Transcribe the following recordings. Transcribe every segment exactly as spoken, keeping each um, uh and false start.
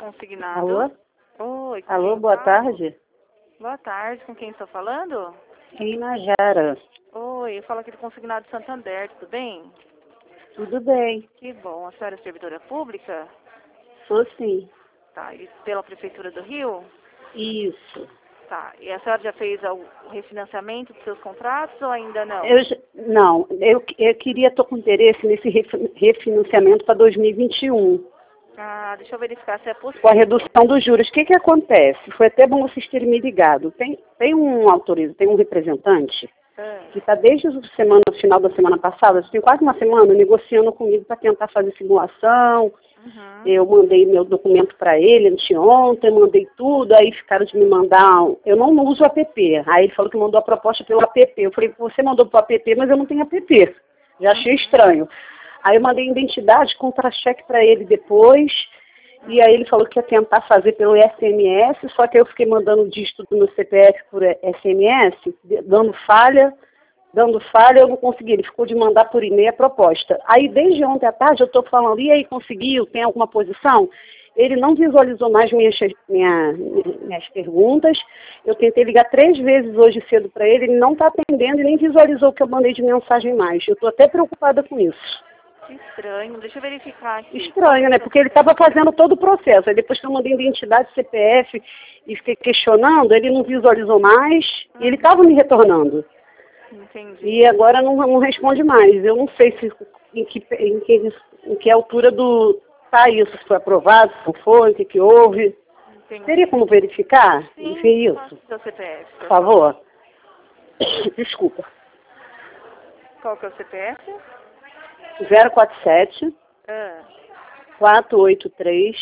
Consignado. Alô? Oi, com Alô, quem boa falo? tarde. Boa tarde, com quem estou falando? Rina Jara. Oi, eu falo aqui do Consignado Santander, tudo bem? Tudo bem? Que bom, a senhora é servidora pública? Sou sim. Tá, e pela Prefeitura do Rio? Isso. Tá, e a senhora já fez o refinanciamento dos seus contratos ou ainda não? Eu, já- não, eu, eu queria, estou com interesse nesse refi- refinanciamento para dois mil e vinte e um, Ah, deixa eu verificar se é com a possível. redução dos juros. O que que acontece? Foi até bom vocês terem me ligado. Tem, tem um autorizo, tem um representante Ah, que está desde o semana, final da semana passada, tem quase uma semana, negociando comigo para tentar fazer simulação. uhum. Eu mandei meu documento para ele anteontem, mandei tudo, aí ficaram de me mandar, um- eu não uso o app, aí ele falou que mandou a proposta pelo app, eu falei, você mandou pelo app, mas eu não tenho app, já achei estranho. Aí eu mandei identidade, contra-cheque para ele depois, e aí ele falou que ia tentar fazer pelo S M S, só que eu fiquei mandando o dígito do meu C P F por S M S, dando falha, dando falha, eu não consegui. Ele ficou de mandar por e-mail a proposta. Aí, desde ontem à tarde, eu estou falando, e aí, conseguiu? Tem alguma posição? Ele não visualizou mais minhas, minha, minhas perguntas. Eu tentei ligar três vezes hoje cedo para ele, ele não está atendendo e nem visualizou o que eu mandei de mensagem mais. Eu estou até preocupada com isso. Que estranho, deixa eu verificar aqui. Estranho, né? Porque ele estava fazendo todo o processo. Aí depois que eu mandei identidade, C P F e fiquei questionando, ele não visualizou mais e ele estava me retornando. Entendi. E agora não, não responde mais. Eu não sei se, em, que, em, que, em que altura do tá isso, se foi aprovado, se não foi, o que, que houve. Entendi. Teria como verificar? Sim, Enfim, faça isso. o seu C P F, Por favor. Desculpa. Qual que é o C P F? zero quatro sete, Ah, quatro oito três,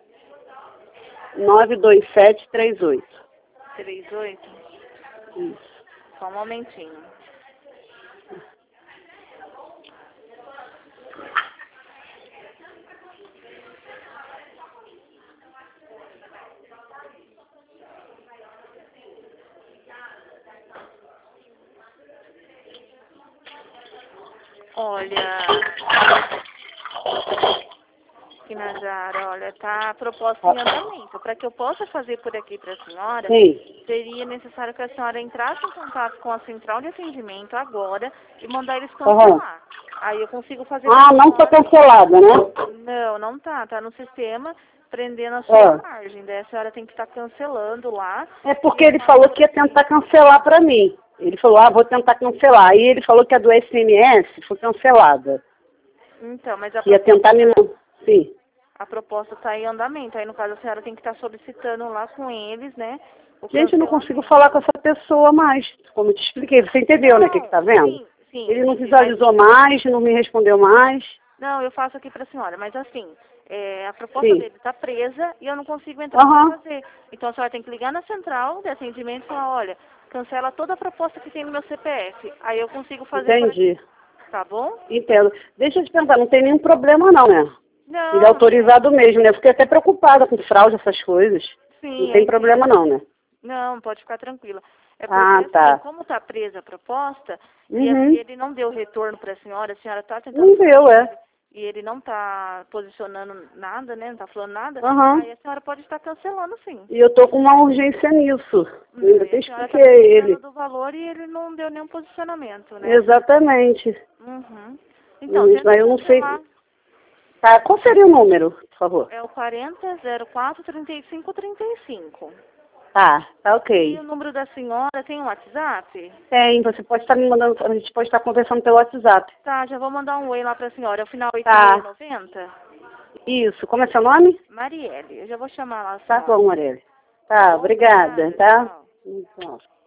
nove dois sete três oito. trinta e oito? Isso. Só um momentinho. Olha, Inajara, olha, tá a proposta em andamento. Para que eu possa fazer por aqui para a senhora, Sim. seria necessário que a senhora entrasse em contato com a central de atendimento agora e mandar eles Aham. cancelar. Aí eu consigo fazer Ah, pra não foi senhora. cancelada, né? Não, não tá. Tá no sistema prendendo a sua Ah. margem. Daí a senhora tem que estar cancelando lá. É porque E eu ele faço falou por que ia aqui. tentar cancelar para mim. Ele falou, ah, vou tentar cancelar. Aí ele falou que a do S M S foi cancelada. Então, mas a Que ia proposta, tentar me... Sim. a proposta tá em andamento. Aí, no caso, a senhora tem que estar solicitando lá com eles, né? O Gente, eu não consigo cancelamento. falar com essa pessoa mais. Como eu te expliquei. Você entendeu, né, o que que tá vendo? Sim, sim. Ele não entendi, mas- visualizou mais, não me respondeu mais. Não, eu faço aqui para a senhora, mas assim, é, a proposta Sim. dele está presa e eu não consigo entrar Aham. para fazer. Então a senhora tem que ligar na central de atendimento e falar, olha, cancela toda a proposta que tem no meu C P F. Aí eu consigo fazer por Entendi. aqui. Tá bom? Entendo. Deixa eu te perguntar, não tem nenhum problema não, né? Não, Ele é autorizado mesmo, né? Eu fiquei até preocupada com fraude, essas coisas. sim, Não tem eu problema entendo. não, né? Não, pode ficar tranquila. É porque, Ah, assim, tá. como está presa a proposta, e Uhum. ele não deu retorno para a senhora, a senhora está tentando Não falar deu, com é. ele, e ele não está posicionando nada, né? Não está falando nada, Aham. aí a senhora pode estar cancelando, sim. E eu tô com uma urgência nisso. Eu ainda Daí até a senhora está expliquei a precisando ele. do valor e ele não deu nenhum posicionamento, né? Exatamente. Uhum. Então, Mas tenta eu não sei. cancelar. Tá, qual seria o número, por favor? É o quarenta, zero quatro, trinta e cinco, trinta e cinco. Tá, tá E ok. o número da senhora tem um WhatsApp? Tem, você pode estar me mandando, a gente pode estar conversando pelo WhatsApp. Tá, já vou mandar um oi lá pra senhora. É o final oito seis Tá, nove zero? isso. Como é seu nome? Marielle, eu já vou chamar lá a Tá senhora. bom, Aurélia. Tá Tá, bom? obrigada, Obrigada, tá? tchau. Então.